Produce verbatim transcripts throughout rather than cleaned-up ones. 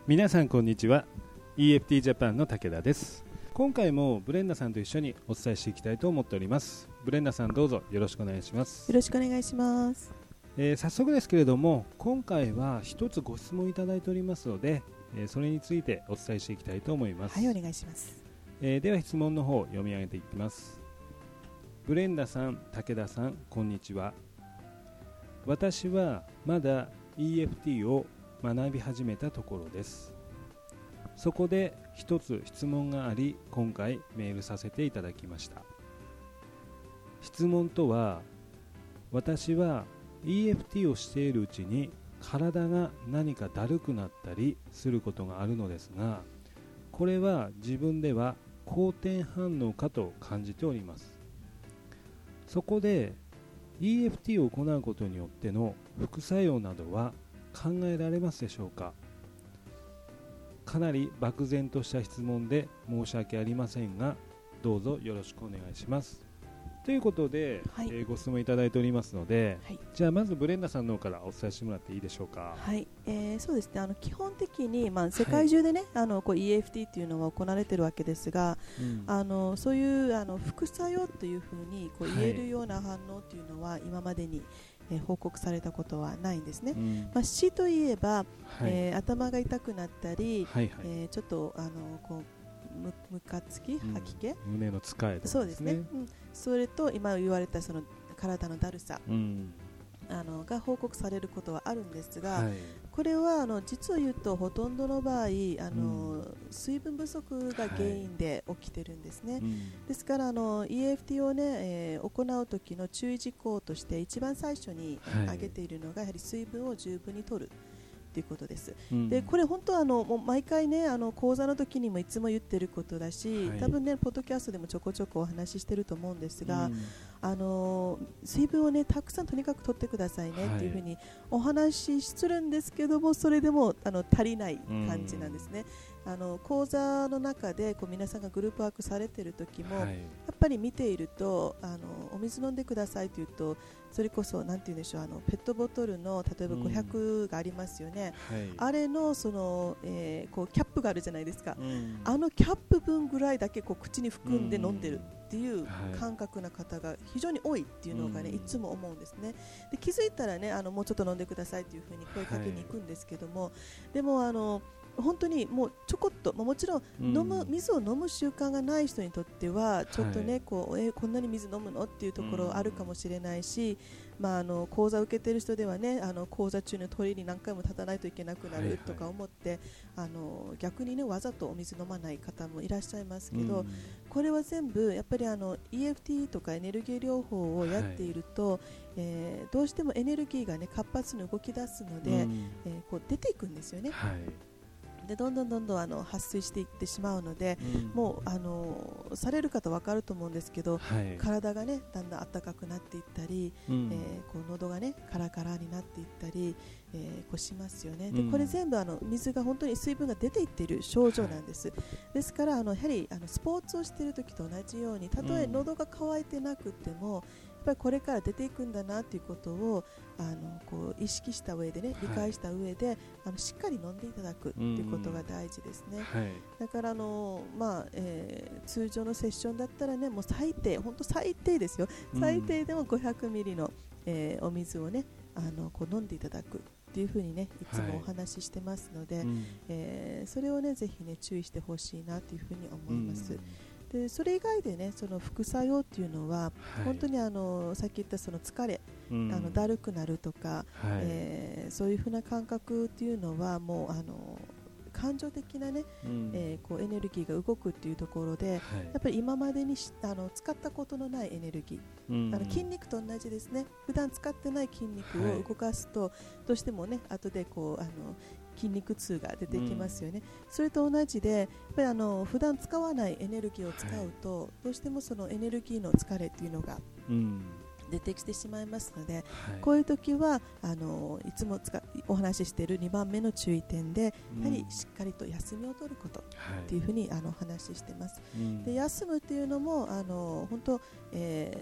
皆さんこんにちは。 イーエフティー ジャパンの武田です。今回もブレンダさんと一緒にお伝えしていきたいと思っております。ブレンダさん、どうぞよろしくお願いします。 よろしくお願いします。 えー、早速ですけれども、今回は一つご質問いただいておりますので、えー、それについてお伝えしていきたいと思います。 はい、お願いします。 えー、では質問の方読み上げていきます。ブレンダさん、武田さん、こんにちは。私はまだ イーエフティー を学び始めたところです。そこで一つ質問があり、今回メールさせていただきました。質問とは、私は イーエフティー をしているうちに体が何かだるくなったりすることがあるのですが、これは自分では好転反応かと感じております。そこで イーエフティー を行うことによっての副作用などは考えられますでしょうか。かなり漠然とした質問で申し訳ありませんが、どうぞよろしくお願いします。ということで、はい、えー、ご質問いただいておりますので、はい、じゃあまずブレンダさんの方からお伝えしてもらっていいでしょうか。 はい、えー、そうですね、あの基本的に、まあ、世界中でね、はい、あのこう イーエフティー というのは行われているわけですが、うん、あのそういうあの副作用というふうにこう言えるような反応というのは今までに、えー、報告されたことはないんですね。うん、まあ、死といえば、はい、えー、頭が痛くなったり、はいはい、えー、ちょっとあのこうむ, むかつき、吐き気、 うん、胸のつかえとかですね。 そうですね、うん、それと今言われたその体のだるさ、うん、あのが報告されることはあるんですが、はい、これはあの実を言うとほとんどの場合あの、うん、水分不足が原因で起きてるんですね。はい、ですからあの イーエフティー を、ね、えー、行う時の注意事項として一番最初に挙げているのが、やはり水分を十分に摂るということです。うん、でこれ本当はあのもう毎回ね、あの講座の時にもいつも言ってることだし、はい、多分ねポッドキャストでもちょこちょこお話ししてると思うんですが、うん、あの水分をねたくさんとにかく取ってくださいね、はい、っていうふうにお話しするんですけども、それでもあの足りない感じなんですね。うん、あの講座の中でこう皆さんがグループワークされてる時も、はい、やっぱり見ているとあのお水飲んでくださいというと、それこそなんて言うんでしょう、あのペットボトルの例えばごひゃくがありますよね。うん、はい、あれのその、えー、こうキャップがあるじゃないですか。うん、あのキャップ分ぐらいだけこう口に含んで飲んでるっていう感覚な方が非常に多いっていうのがね、うん、いつも思うんですね。で気づいたらね、あのもうちょっと飲んでくださいというふうに声かけに行くんですけども、はい、でもあの本当にもうちょこっと、まあ、もちろん飲む、うん、水を飲む習慣がない人にとってはちょっとね、はい、こうえー、こんなに水飲むのっていうところあるかもしれないし、うん、まあ、あの講座を受けている人ではね、あの講座中のトイレに何回も立たないといけなくなるとか思って、はいはい、あの逆にねわざとお水飲まない方もいらっしゃいますけど、うん、これは全部やっぱりあの イーエフティー とかエネルギー療法をやっていると、はい、えー、どうしてもエネルギーがね活発に動き出すので、うん、えー、こう出ていくんですよね。はい、でどんどんどんどんあの発水していってしまうので、うん、もうあのされる方分かると思うんですけど、はい、体がねだんだん暖かくなっていったり、うん、えー、こう喉がねカラカラになっていったり、えー、こうしますよね。でこれ全部あの水が本当に水分が出ていっている症状なんです。はい、ですからあのやはりあのスポーツをしている時と同じように、たとえ喉が渇いてなくても、やっぱりこれから出ていくんだなということをあのこう意識した上でね、理解した上で、はい、あのしっかり飲んでいただくということが大事ですね。はい、だからあの、まあえー、通常のセッションだったらね、もう最低、本当最低ですよ、最低でもごひゃくミリの、えー、お水をねあのこう飲んでいただくっていうふうにねいつもお話ししてますので、はい、えー、それをねぜひね注意してほしいなというふうに思います。でそれ以外でね、その副作用っていうのは、はい、本当にあのさっき言ったその疲れ、うん、あのだるくなるとか、はい、えー、そういうふうな感覚っていうのはもうあの感情的なね、うん、えー、こうエネルギーが動くっていうところで、はい、やっぱり今までにしあの使ったことのないエネルギー、うん、あの筋肉と同じですね。普段使ってない筋肉を動かすと、はい、どうしてもね後でこうあの筋肉痛が出てきますよね。うん、それと同じでやっぱりあの普段使わないエネルギーを使うと、はい、どうしてもそのエネルギーの疲れっていうのが、うん、出てきてしまいますので、はい、こういう時はあのいつもつかお話ししているにばんめの注意点で、うん、やはりしっかりと休みを取ることっていうふうにあのお話ししてます。うん、で休むっていうのもあの本当、えー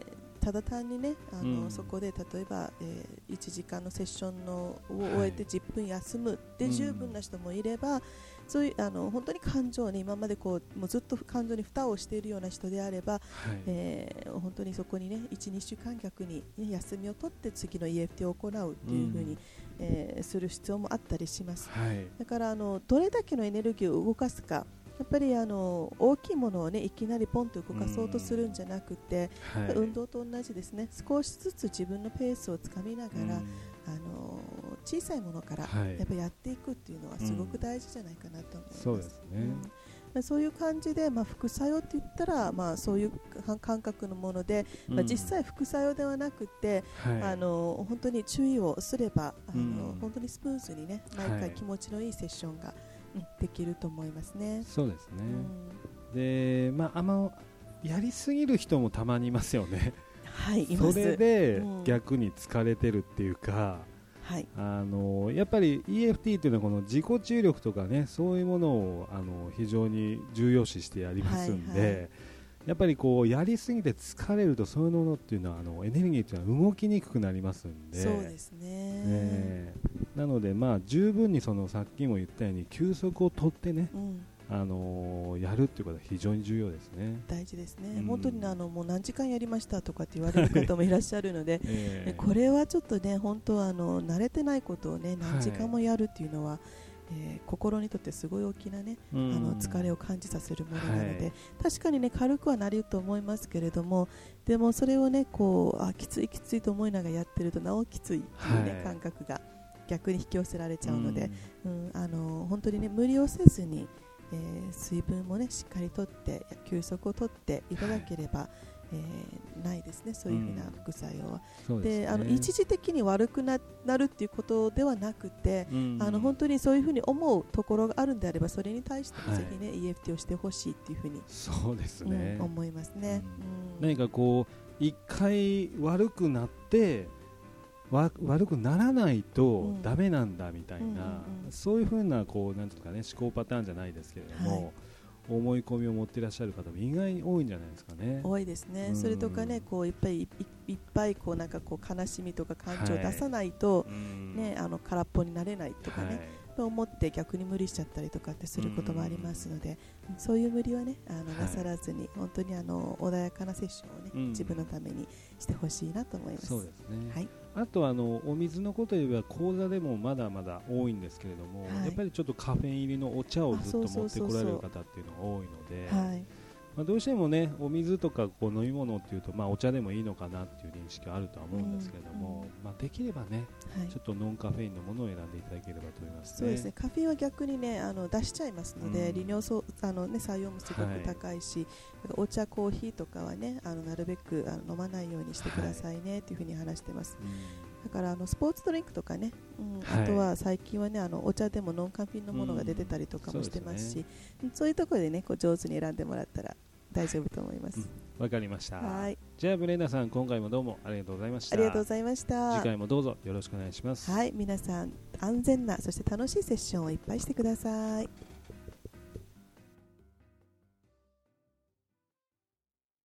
ただ単にねあの、 うん、 そこで例えば、えー、いちじかんのセッションのを終えてじゅっぷん休むで十分な人もいれば、うん、そういうあの本当に感情に今までこうもうずっと感情に蓋をしているような人であれば、はい、えー、本当にそこにねいち、にしゅうかん逆に、ね、休みを取って次の イーエフティー を行うっていうふうに、うん、えー、する必要もあったりします、はい、だからあのどれだけのエネルギーを動かすか、やっぱりあの大きいものを、ね、いきなりポンと動かそうとするんじゃなくて、はい、運動と同じですね、少しずつ自分のペースをつかみながら、あの小さいものからやっぱやっていくっていうのはすごく大事じゃないかなと思います。そうですね、うん、そういう感じで、まあ、副作用って言ったら、まあ、そういう感覚のもので、まあ、実際副作用ではなくて、うん、あの本当に注意をすれば、あの、うん、本当にスムーズにね毎回気持ちのいいセッションが、はい、できると思いますね。 そうですね、うん、で、まあ、あんまやりすぎる人もたまにいますよね。 はい、います。 それで逆に疲れてるっていうか、はい、あのやっぱり イーエフティー というのはこの自己注力とかね、そういうものをあの非常に重要視してやりますんで、はいはい、やっぱりこうやりすぎて疲れるとそういうものっていうのはあのエネルギーっていうのは動きにくくなりますんで、 そうですね、 えー、なのでまあ十分にそのさっきも言ったように休息を取ってね、うん、あのー、やるっていうことは非常に重要ですね。 大事ですね、うん、本当にあのもう何時間やりましたとかって言われる方もいらっしゃるので、えー、これはちょっとね本当あの慣れてないことをね何時間もやるっていうのは、はい、えー、心にとってすごい大きなね、うん、あの疲れを感じさせるものなので、はい、確かにね軽くはなると思いますけれども、でもそれをねこうあきついきついと思いながらやってるとなおきついっていうね、はい、感覚が逆に引き寄せられちゃうので、うん、うん、あの本当にね無理をせずに、えー、水分もねしっかりとって休息をとっていただければ、はい、えー、ないですね、そういうふうな副作用は、うん、で、ね、あの一時的に悪く な, なるっていうことではなくて、うん、あの本当にそういうふうに思うところがあるんであればそれに対してぜひね、はい、イーエフティー をしてほしいっていうふうにそうですね、 うん、思いますね、 うん、何かこう一回悪くなってわ悪くならないとダメなんだみたいな、うんうんうん、そういうふうなこうなんていうかね思考パターンじゃないですけれども、はい、思い込みを持っていらっしゃる方も意外に多いんじゃないですかね。 多いですね、うん、それとかねこういっぱい い, いっぱいこうなんかこう悲しみとか感情を出さないと、はい、ね、あの空っぽになれないとかね、はい、と思って逆に無理しちゃったりとかってすることもありますので、うん、そういう無理はねあの、はい、なさらずに本当にあの穏やかなセッションをね、うん、自分のためにしてほしいなと思います。 そうですね、 はい、 あとはあのお水のことで言えば講座でもまだまだ多いんですけれども、はい、やっぱりちょっとカフェイン入りのお茶をずっと持ってこられる方っていうのが多いので、はい、まあ、どうしてもねお水とかこう飲み物っていうと、まあ、お茶でもいいのかなっていう認識はあるとは思うんですけれども、うん、まあ、できればね、はい、ちょっとノンカフェインのものを選んでいただければと思いますね。 そうですね、カフェインは逆にねあの出しちゃいますので、うん、利尿素あの、ね、作用もすごく高いし、はい、お茶コーヒーとかはねあのなるべくあの飲まないようにしてくださいね、はい、というふうに話してます、うん、だからあのスポーツドリンクとかね、うん、はい、あとは最近はねあのお茶でもノンカフェインのものが出てたりとかもしてますし、うん、そうですね、そういうところでねこう上手に選んでもらったら大丈夫と思います。わ、 うん、かりました。 はい、 じゃあブレンダさん今回もどうもありがとうございました。 ありがとうございました。 次回もどうぞよろしくお願いします。 はい、皆さん安全なそして楽しいセッションをいっぱいしてください。